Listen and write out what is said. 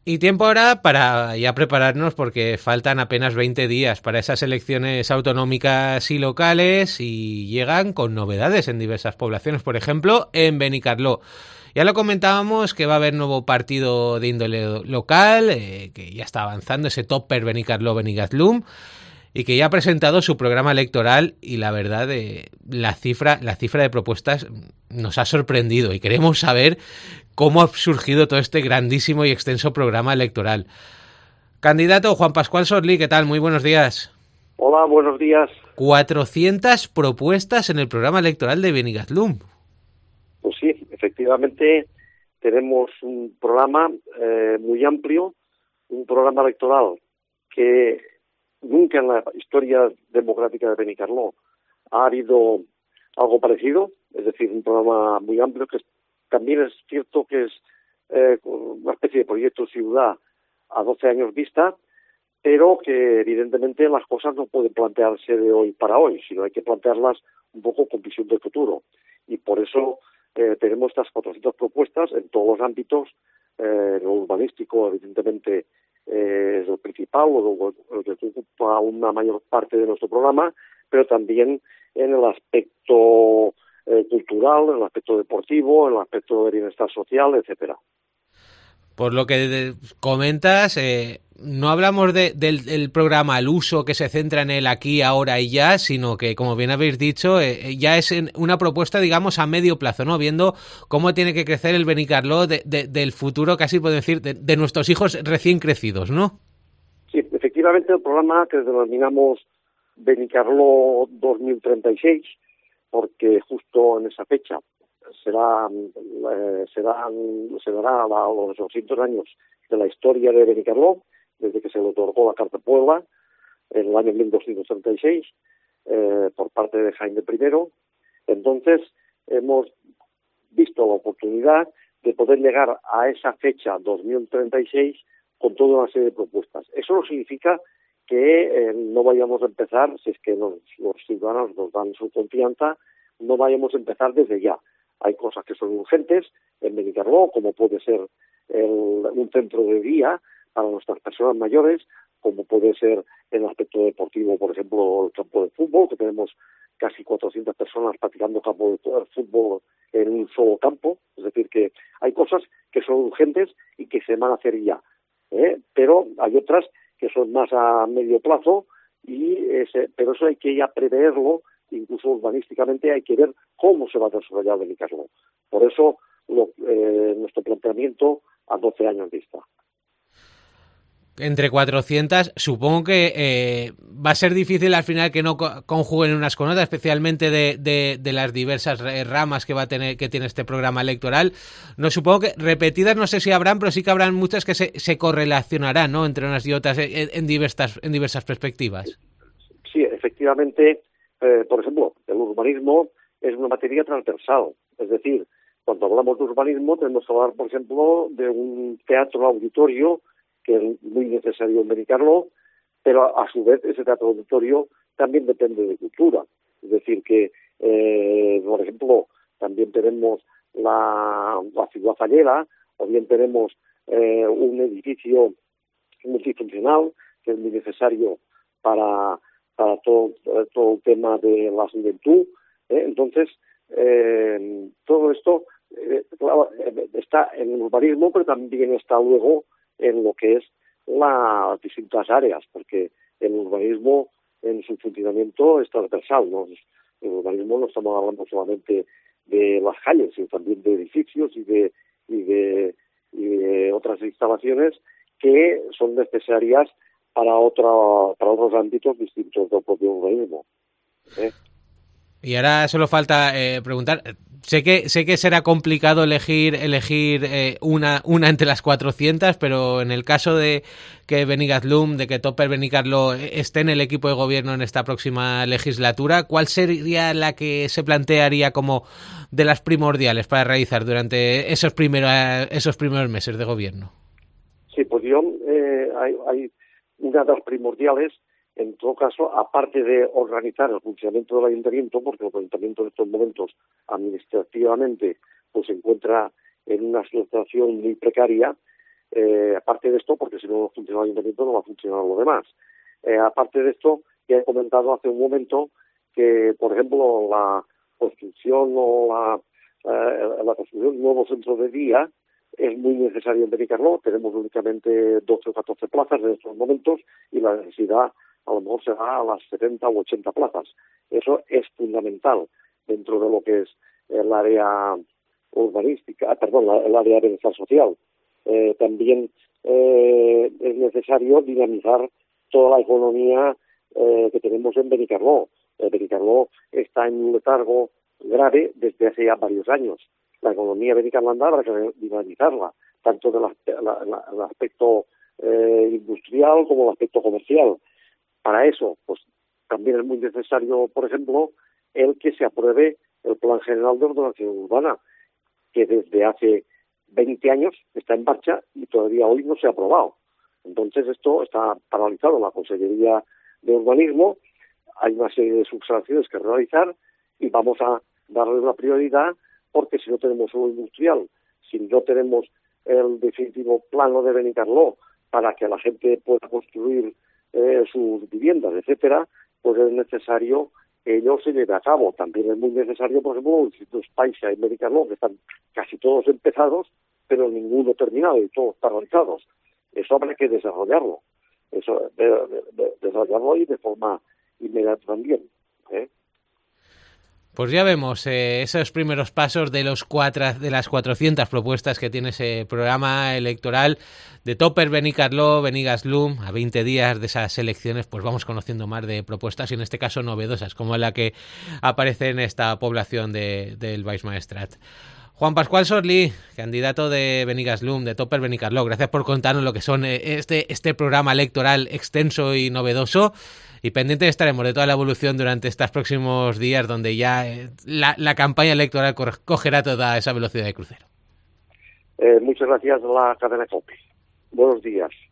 Y tiempo ahora para ya prepararnos porque faltan apenas 20 días para esas elecciones autonómicas y locales y llegan con novedades en diversas poblaciones, por ejemplo, en Benicarló. Ya lo comentábamos que va a haber nuevo partido de índole local, que ya está avanzando, ese Topper Benicarló-Benigatlum, y que ya ha presentado su programa electoral y la verdad la cifra de propuestas nos ha sorprendido y queremos saber cómo ha surgido todo este grandísimo y extenso programa electoral. Candidato Juan Pascual Sorlí, ¿qué tal? Muy buenos días. Hola, buenos días. 400 propuestas en el programa electoral de Benigatlum. Pues sí, efectivamente tenemos un programa muy amplio, un programa electoral que nunca en la historia democrática de Benicarló ha habido algo parecido, es decir, un programa muy amplio que también es cierto que es una especie de proyecto ciudad a 12 años vista, pero que evidentemente las cosas no pueden plantearse de hoy para hoy, sino hay que plantearlas un poco con visión de futuro. Y por eso tenemos estas 400 propuestas en todos los ámbitos, lo urbanístico evidentemente es lo principal, o lo que ocupa una mayor parte de nuestro programa, pero también en el aspecto cultural, en el aspecto deportivo, en el aspecto de bienestar social, etcétera. Por lo que comentas, no hablamos del programa al uso que se centra en el aquí, ahora y ya, sino que, como bien habéis dicho, ya es una propuesta, digamos, a medio plazo, ¿no? Viendo cómo tiene que crecer el Benicarló del futuro, casi puedo decir, de nuestros hijos recién crecidos, ¿no? Sí, efectivamente el programa que denominamos Benicarló 2036, porque justo en esa fecha se dará los 200 años de la historia de Benicarló, desde que se le otorgó la Carta Puebla en el año 1236 por parte de Jaime I. Entonces hemos visto la oportunidad de poder llegar a esa fecha 2036 con toda una serie de propuestas. Eso no significa que no vayamos a empezar, si es que los ciudadanos nos dan su confianza, no vayamos a empezar desde ya. Hay cosas que son urgentes en Benicarló, como puede ser un centro de día para nuestras personas mayores, como puede ser en el aspecto deportivo, por ejemplo, el campo de fútbol, que tenemos casi 400 personas practicando campo de fútbol en un solo campo. Es decir, que hay cosas que son urgentes y que se van a hacer ya, pero hay otras que son más a medio plazo, pero eso hay que ya preverlo. Incluso urbanísticamente hay que ver cómo se va a desarrollar Benicarló. Por eso nuestro planteamiento a 12 años vista. Entre 400, supongo que va a ser difícil al final que no conjuguen unas con otras, especialmente de las diversas ramas que tiene este programa electoral. No supongo que repetidas, no sé si habrán, pero sí que habrán muchas que se correlacionarán, ¿no?, entre unas y otras en diversas perspectivas. Sí, efectivamente. Por ejemplo, el urbanismo es una materia transversal. Es decir, cuando hablamos de urbanismo tenemos que hablar, por ejemplo, de un teatro auditorio que es muy necesario en Benicarló, pero a su vez ese teatro auditorio también depende de cultura. Es decir, que, por ejemplo, también tenemos la ciudad fallera, o bien tenemos un edificio multifuncional que es muy necesario para todo el tema de la juventud. Entonces, todo esto claro, está en el urbanismo, pero también está luego en lo que es las distintas áreas, porque el urbanismo en su funcionamiento es transversal, ¿no? El urbanismo no estamos hablando solamente de las calles, sino también de edificios y de otras instalaciones que son necesarias para otros ámbitos distintos del propio urbanismo. Y ahora solo falta preguntar, sé que será complicado elegir una entre las 400, pero en el caso de que Benigatlum, de que Topper Benicarló esté en el equipo de gobierno en esta próxima legislatura, ¿cuál sería la que se plantearía como de las primordiales para realizar durante esos primeros meses de gobierno? Sí, pues hay una de las primordiales. En todo caso, aparte de organizar el funcionamiento del ayuntamiento, porque el ayuntamiento en estos momentos administrativamente pues se encuentra en una situación muy precaria, Aparte de esto, porque si no funciona el ayuntamiento no va a funcionar lo demás. Aparte de esto, ya he comentado hace un momento que, por ejemplo, la construcción la construcción de un nuevo centro de día es muy necesario en Benicarló. Tenemos únicamente 12 o 14 plazas en estos momentos y la necesidad a lo mejor será a las 70 u 80 plazas. Eso es fundamental dentro de lo que es el área urbanística, el área de bienestar social. También es necesario dinamizar toda la economía que tenemos en Benicarló. Benicarló está en un letargo grave desde hace ya varios años. La economía benicarlanda habrá que dinamizarla, tanto del aspecto industrial como el aspecto comercial. Para eso, pues también es muy necesario, por ejemplo, el que se apruebe el Plan General de Ordenación Urbana, que desde hace 20 años está en marcha y todavía hoy no se ha aprobado. Entonces esto está paralizado en la Consejería de Urbanismo, hay una serie de subsanciones que realizar y vamos a darle una prioridad, porque si no tenemos suelo industrial, si no tenemos el definitivo plano de Benicarló para que la gente pueda construir sus viviendas, etcétera, pues es necesario que ello se lleve a cabo. También es muy necesario, por ejemplo, los institutos Paisa y Benicarló, que están casi todos empezados, pero ninguno terminado y todos paralizados. Eso habrá que desarrollarlo. Desarrollarlo y de forma inmediata también. Pues ya vemos esos primeros pasos de las 400 propuestas que tiene ese programa electoral de Topper Benicarló, Benigaslum. A 20 días de esas elecciones, pues vamos conociendo más de propuestas, y en este caso novedosas, como la que aparece en esta población del Baix Maestrat. Juan Pascual Sorlí, candidato de Benigaslum, de Topper Benicarló, gracias por contarnos lo que son este programa electoral extenso y novedoso. Y pendiente estaremos de toda la evolución durante estos próximos días, donde ya la campaña electoral cogerá toda esa velocidad de crucero. Muchas gracias a la cadena COPE. Buenos días.